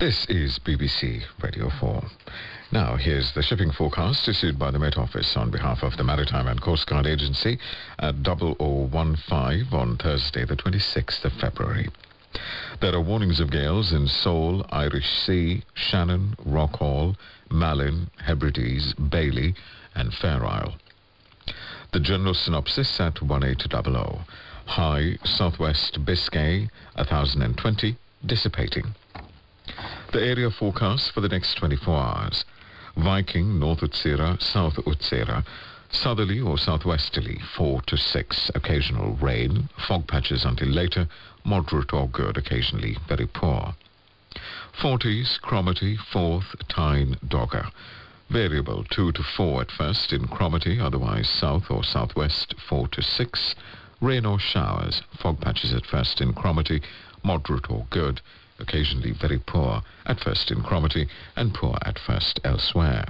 This is BBC Radio 4. Now, here's the shipping forecast issued by the Met Office on behalf of the Maritime and Coast Guard Agency at 0015 on Thursday, the 26th of February. There are warnings of gales in Seoul, Irish Sea, Shannon, Rockall, Malin, Hebrides, Bailey, and Fair Isle. The general synopsis at 1800. High southwest Biscay, 1020, dissipating. The area forecast for the next 24 hours. Viking, North Utsira, South Utsira, southerly or southwesterly, 4 to 6, occasional rain, fog patches until later, moderate or good, occasionally very poor. Forties, Cromarty, Forth, Tyne, Dogger. Variable 2 to 4 at first in Cromarty, otherwise south or southwest, 4 to 6. Rain or showers, fog patches at first in Cromarty, moderate or good, occasionally very poor at first in Cromarty and poor at first elsewhere.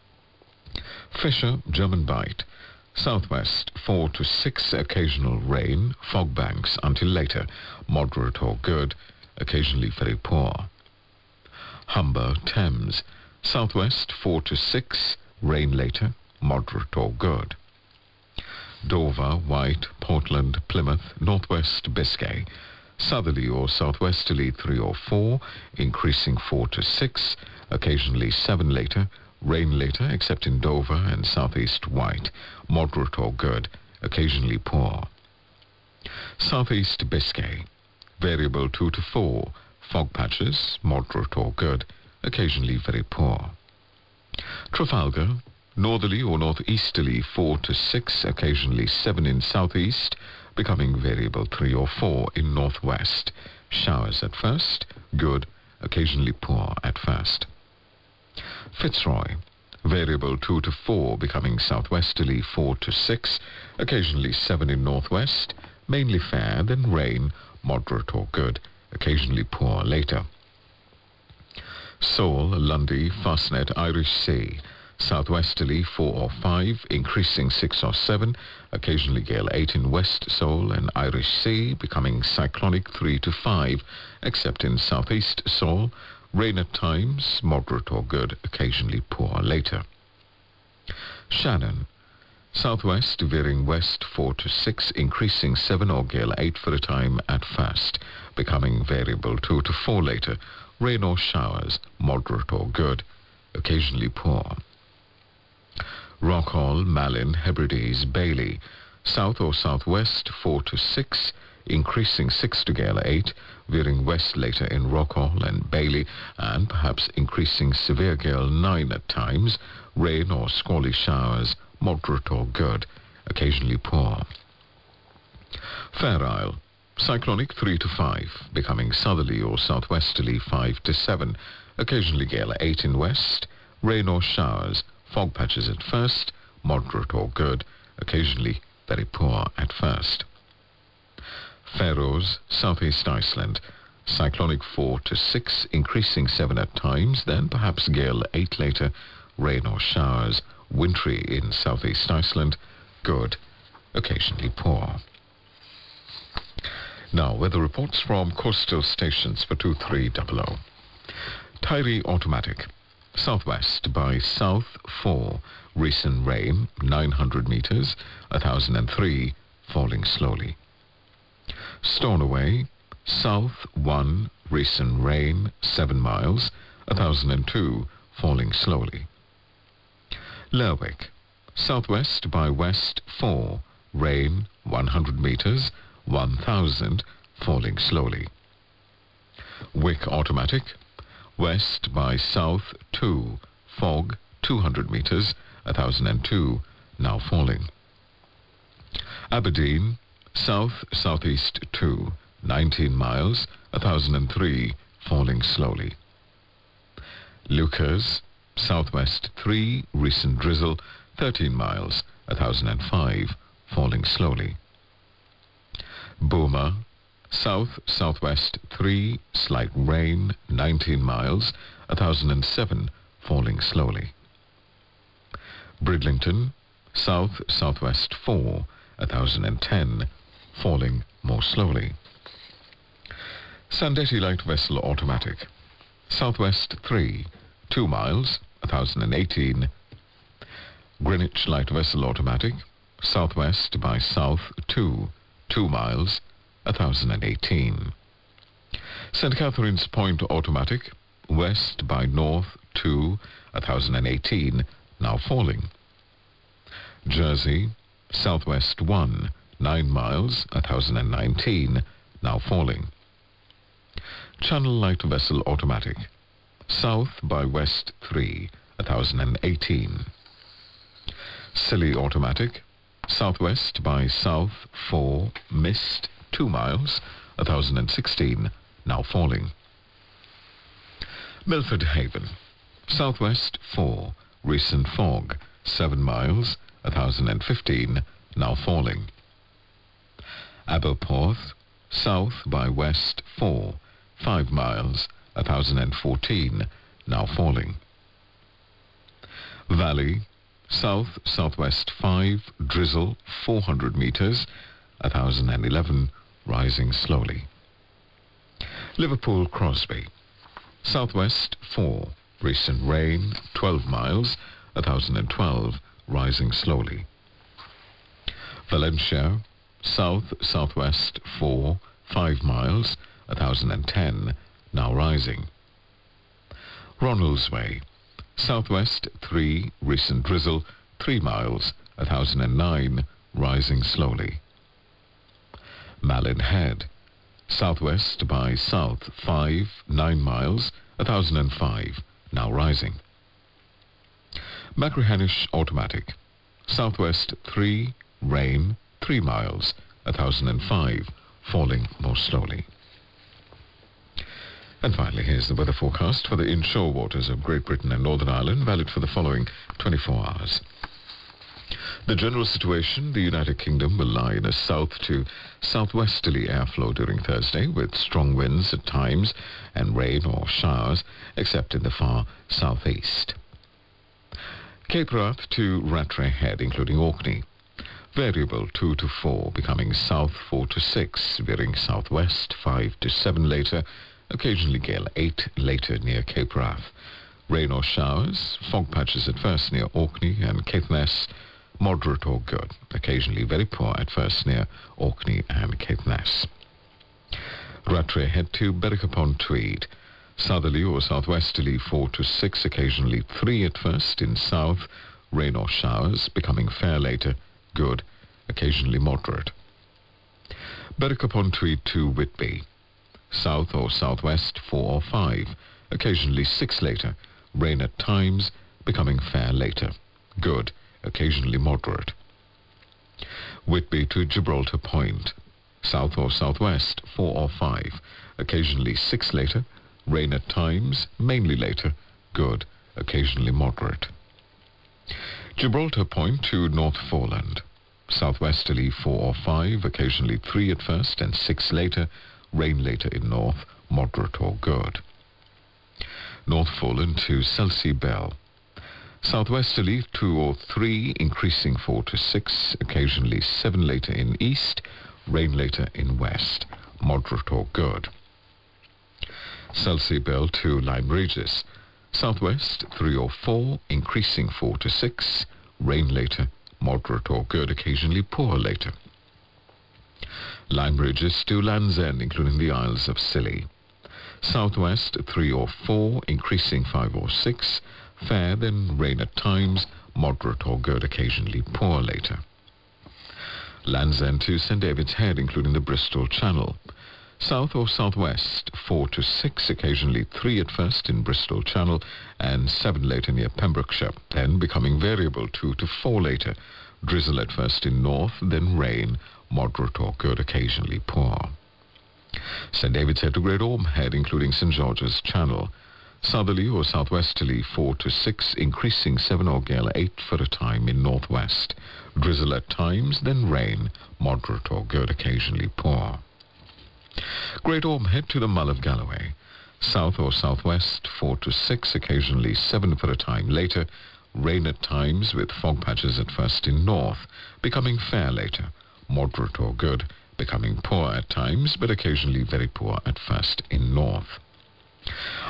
Fisher, German Bight. Southwest 4 to 6, occasional rain, fog banks until later, moderate or good, occasionally very poor. Humber, Thames. Southwest 4 to 6, rain later, moderate or good. Dover, White, Portland, Plymouth, Northwest Biscay. Southerly or southwesterly 3 or 4, increasing 4 to 6, occasionally 7 later, rain later except in Dover and southeast White, moderate or good, occasionally poor. Southeast Biscay, variable 2 to 4, fog patches, moderate or good, occasionally very poor. Trafalgar, northerly or northeasterly 4 to 6, occasionally 7 in southeast, becoming variable 3 or 4 in northwest. Showers at first, good, occasionally poor at first. Fitzroy, variable 2 to 4, becoming southwesterly 4 to 6, occasionally 7 in northwest, mainly fair, then rain, moderate or good, occasionally poor later. Seoul, Lundy, Fastnet, Irish Sea. Southwesterly 4 or 5, increasing 6 or 7, occasionally gale 8 in West Seoul and Irish Sea, becoming cyclonic 3 to 5, except in southeast Seoul, rain at times, moderate or good, occasionally poor later. Shannon, southwest veering west 4 to 6, increasing 7 or gale 8 for a time at first, becoming variable 2 to 4 later, rain or showers, moderate or good, occasionally poor. Rockall, Malin, Hebrides, Bailey. South or southwest 4 to 6, increasing 6 to gale 8, veering west later in Rockall and Bailey, and perhaps increasing severe gale 9 at times, rain or squally showers, moderate or good, occasionally poor. Fair Isle, cyclonic 3 to 5, becoming southerly or southwesterly 5 to 7, occasionally gale 8 in west, rain or showers, fog patches at first, moderate or good, occasionally very poor at first. Faroes, southeast Iceland, cyclonic 4 to 6, increasing 7 at times, then perhaps gale 8 later, rain or showers, wintry in southeast Iceland, good, occasionally poor. Now, weather reports from coastal stations for 2300. Tyre automatic. Southwest by south 4, recent rain 900 meters, 1003, falling slowly. Stornoway, south 1, recent rain 7 miles, 1002, falling slowly. Lerwick, southwest by west 4, rain 100 meters, 1000, falling slowly. Wick automatic, west by south 2, fog 200 meters, 1002, now falling. Aberdeen, south-southeast 2, 19 miles, 1003, falling slowly. Lucas, southwest 3, recent drizzle, 13 miles, 1005, falling slowly. Boomer, south-southwest 3, slight rain, 19 miles, 1007, falling slowly. Bridlington, south-southwest 4, 1010, falling more slowly. Sandetti light vessel automatic. Southwest 3, 2 miles, 1018. Greenwich light vessel automatic, southwest by south 2, 2 miles, 1018. St. Catherine's Point automatic, west by north 2, 1018, now falling. Jersey, southwest 1, 9 miles, 1019, now falling. Channel light vessel automatic, south by west 3, 1018. Scilly automatic, southwest by south 4, mist 2 miles, 1016, now falling. Milford Haven, southwest 4, recent fog 7 miles, 1015, now falling. Aberporth, south by west 4, 5 miles, 1014, now falling. Valley, south-southwest 5, drizzle 400 meters, 1011, rising slowly. Liverpool Crosby, southwest 4, recent rain 12 miles, 1012, rising slowly. Valencia, south-southwest 4, 5 miles, 1010, now rising. Ronaldsway, southwest 3, recent drizzle 3 miles, 1009, rising slowly. Malin Head, southwest by south 5, 9 miles, 1005, now rising. Machrihanish automatic, southwest 3, rain 3 miles, 1005, falling more slowly. And finally, here's the weather forecast for the inshore waters of Great Britain and Northern Ireland, valid for the following 24 hours. The general situation: the United Kingdom will lie in a south to southwesterly airflow during Thursday, with strong winds at times and rain or showers, except in the far southeast. Cape Wrath to Rattray Head, including Orkney. Variable 2 to 4, becoming south 4 to 6, veering southwest 5 to 7 later, occasionally gale 8 later near Cape Wrath. Rain or showers, fog patches at first near Orkney and Caithness, moderate or good, occasionally very poor at first near Orkney and Caithness. Rattray Head to Berwick upon Tweed. Southerly or southwesterly 4 to 6, occasionally 3 at first in south, rain or showers, becoming fair later, good, occasionally moderate. Berwick upon Tweed to Whitby. South or southwest 4 or 5, occasionally 6 later, rain at times, becoming fair later, good, occasionally moderate. Whitby to Gibraltar Point. South or southwest 4 or 5, occasionally 6 later, rain at times, mainly later, good, occasionally moderate. Gibraltar Point to North Foreland. Southwesterly 4 or 5, occasionally 3 at first and 6 later, rain later in north, moderate or good. North Foreland to Selsey Bell. Southwesterly 2 or 3, increasing 4 to 6, occasionally 7 later in east, rain later in west, moderate or good. Selsey Bell to Lyme Regis. Southwest 3 or 4, increasing 4 to 6, rain later, moderate or good, occasionally poor later. Lyme Regis to Land's End, including the Isles of Scilly. Southwest 3 or 4, increasing 5 or 6, fair then rain at times, moderate or good, occasionally poor later. Land's End to St. David's Head, including the Bristol Channel. South or southwest 4 to 6, occasionally 3 at first in Bristol Channel and 7 later near Pembrokeshire, then becoming variable 2 to 4 later, drizzle at first in north, then rain, moderate or good, occasionally poor. St. David's Head to Great Orme Head, including St. George's Channel. Southerly or southwesterly 4 to 6, increasing 7 or gale 8 for a time in northwest, drizzle at times, then rain, moderate or good, occasionally poor. Great Orme Head to the Mull of Galloway. South or southwest 4 to 6, occasionally 7 for a time later, rain at times with fog patches at first in north, becoming fair later, moderate or good, becoming poor at times, but occasionally very poor at first in north.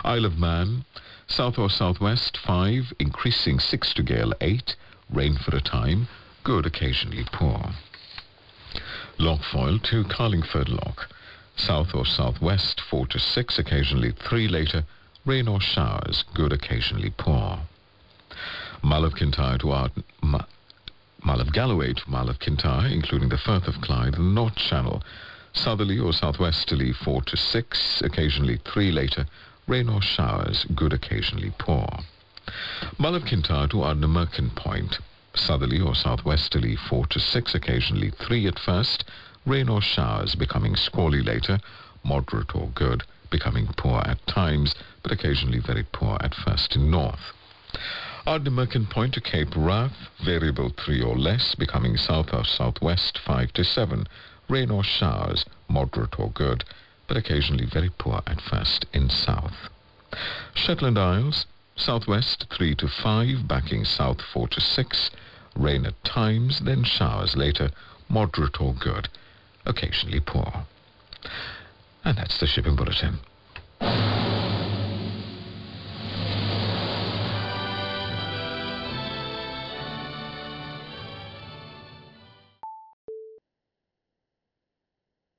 Isle of Man, south or southwest 5, increasing 6 to gale 8, rain for a time, good, occasionally poor. Lochfoyle to Carlingford Loch, south or southwest 4 to 6, occasionally 3 later, rain or showers, good, occasionally poor. Mull of Kintyre to Mull of Galloway to Mull of Kintyre, including the Firth of Clyde and North Channel, southerly or southwesterly 4 to 6, occasionally 3 later, rain or showers, good, occasionally poor. Mull of Kintyre to Ardnamurchan Point, southerly or southwesterly 4 to 6, occasionally 3 at first, rain or showers, becoming squally later, moderate or good, becoming poor at times, but occasionally very poor at first in north. Ardnamurchan Point to Cape Wrath, variable 3 or less, becoming south or southwest 5 to 7, rain or showers, moderate or good, but occasionally very poor at first in south. Shetland Isles, southwest 3 to 5, backing south 4 to 6, rain at times, then showers later, moderate or good, occasionally poor. And that's the Shipping Bulletin.